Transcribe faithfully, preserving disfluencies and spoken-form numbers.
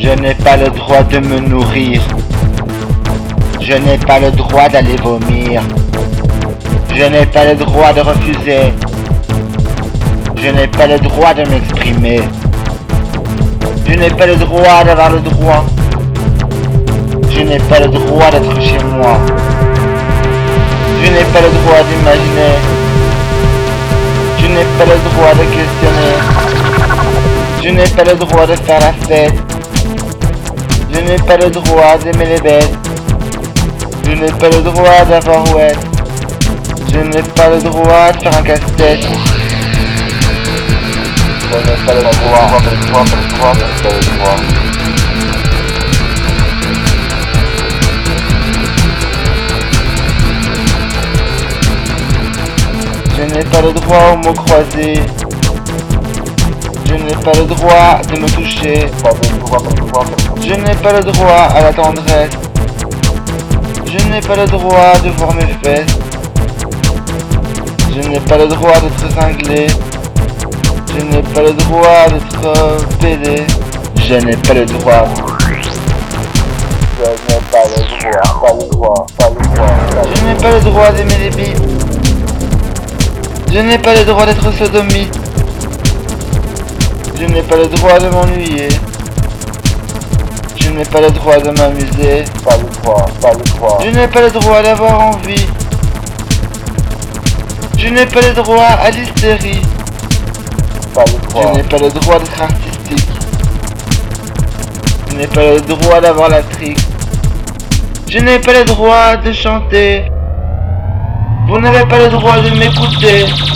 Je n'ai pas le droit de me nourrir. Je n'ai pas le droit d'aller vomir. Je n'ai pas le droit de refuser. Je n'ai pas le droit de m'exprimer. Je n'ai pas le droit d'avoir le droit. Je n'ai pas le droit d'être chez moi. Je n'ai pas le droit d'imaginer. Je n'ai pas le droit de questionner. Je n'ai pas le droit de faire la fête. Je n'ai pas le droit d'aimer les bêtes. Je n'ai pas le droit d'avoir ouais. Je n'ai pas le droit de faire un casse-tête. Je n'ai pas le droit, pas le droit, pas le droit, pas le droit. Je n'ai pas le droit aux mots croisés. Je n'ai pas le droit de me toucher. Je n'ai pas le droit à la tendresse. Je n'ai pas le droit de voir mes fesses. Je n'ai pas le droit d'être cinglé. Je n'ai pas le droit d'être pédé. Je n'ai pas le droit. Je n'ai pas le droit, pas le droit, pas le droit. Je n'ai pas le droit d'aimer les bites. Je n'ai pas le droit d'être sodomite. Je n'ai pas le droit de m'ennuyer. Je n'ai pas le droit de m'amuser. Pas le droit, pas le droit. Je n'ai pas le droit d'avoir envie. Je n'ai pas le droit à l'hystérie. Pas le droit. Je n'ai pas le droit d'être artistique. Je n'ai pas le droit d'avoir la trique. Je n'ai pas le droit de chanter. Vous n'avez pas le droit de m'écouter.